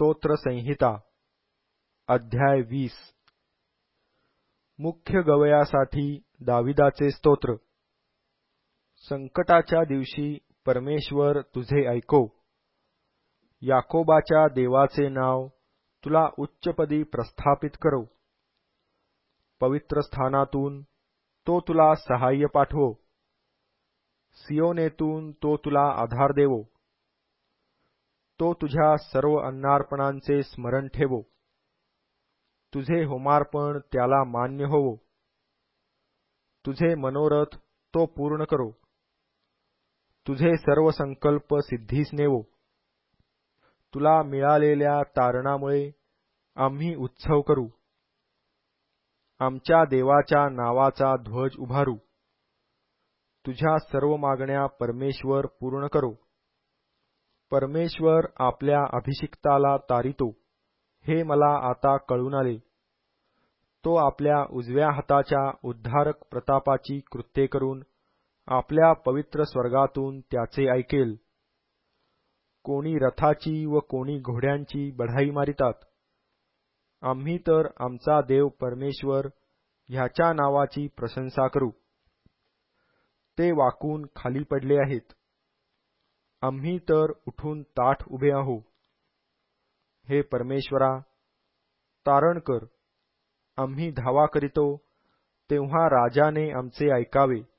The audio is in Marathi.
स्तोत्र संहिता अध्याय 20 मुख्य गवयासाठी दाविदाचे स्तोत्र। संकटाच्या दिवशी परमेश्वर तुझे ऐको। याकोबाच्या देवाचे नाव तुला उच्चपदी प्रस्थापित करो। पवित्र स्थानातून तो तुला सहाय्य पाठवो। सियोनेतून तो तुला आधार देवो। तो तुझ्या सर्व अन्नार्पणांचे स्मरण ठेवो। तुझे होमार्पण त्याला मान्य होवो। तुझे मनोरथ तो पूर्ण करो। तुझे सर्व संकल्प सिद्धीस नेवो। तुला मिळालेल्या तारणामुळे आम्ही उत्सव करू। आमच्या देवाच्या नावाचा ध्वज उभारू। तुझ्या सर्व मागण्या परमेश्वर पूर्ण करो। परमेश्वर आपल्या अभिषिक्ताला तारितो, हे मला आता कळून आले। तो आपल्या उजव्या हाताच्या उद्धारक प्रतापाची कृत्ये करून आपल्या पवित्र स्वर्गातून त्याचे ऐकेल। कोणी रथाची व कोणी घोड्यांची बढाई मारितात। आम्ही तर आमचा देव परमेश्वर ह्याच्या नावाची प्रशंसा करू। ते वाकून खाली पडले आहेत। आम्ही तर उठून ताठ उभे आहो। हे परमेश्वरा, तारण कर। आम्ही धावा करीतो तेव्हा राजाने आमचे ऐकावे।